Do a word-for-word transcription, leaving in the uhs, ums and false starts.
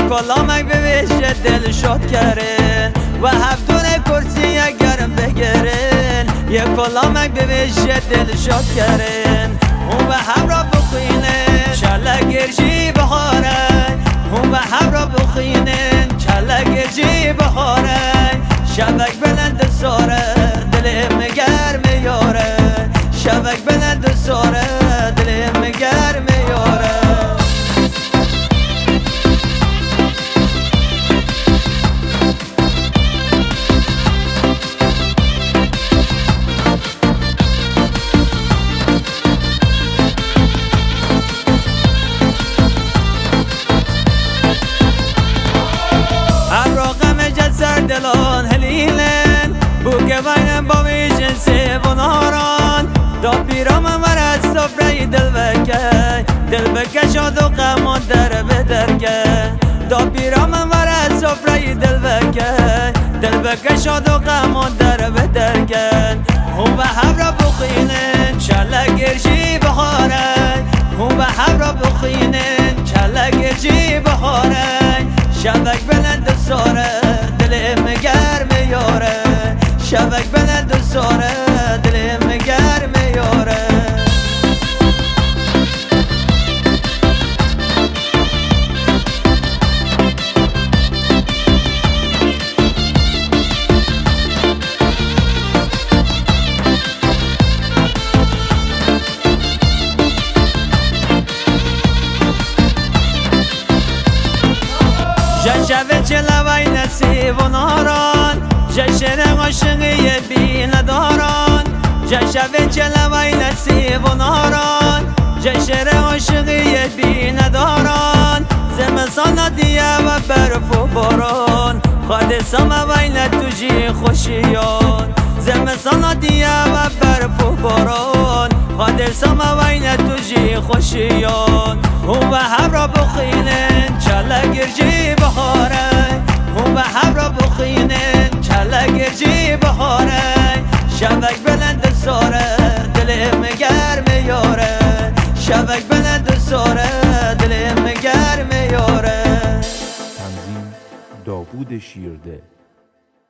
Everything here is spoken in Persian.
کلامک به وجه دل شد کرن و هفتون کرسی گرم بگرن یک کلامک به وجه دل شد کرن اون به هم را بخینن چله گرجی بخاره اون به هم را بخینن چله گرجی بخاره شبک بلند ساره دلم گرم یاره شبک بلند ساره دلم گرم یاره دلان هلیلن بو که بایم با ویژن سیو ناران دا پیرام من از صفره دل بکه دل بکه شاد و قمان در بدرگه دا پیرام من از صفره دل بکه دل بکه شاد و قمان در بدرگه هم به هم را بخینن چله گرجی بخاره هم به هم را بخینن چله گرجی بخاره شبک بلند ساره دلم گرم یاره شبک بلند ساره دلم گرم یاره جشن چلوی نصیب و ناران جشن عاشقی بی نداران جشن چلوی نصیب و ناران جشن عاشقی بی نداران زمستان دیه و برف و باران خود سموین توجی خوشیان زمستان دیه و برف و باران خود سموین توجی خوشیان هم و هم را بخینن چله گرجی بخاره هم و هم را بخینن چله گرجی بخاره شبک بلند ساره دلم گرم یاره شبک بلند ساره دلم گرم یاره. تنظیم داوود شیرده.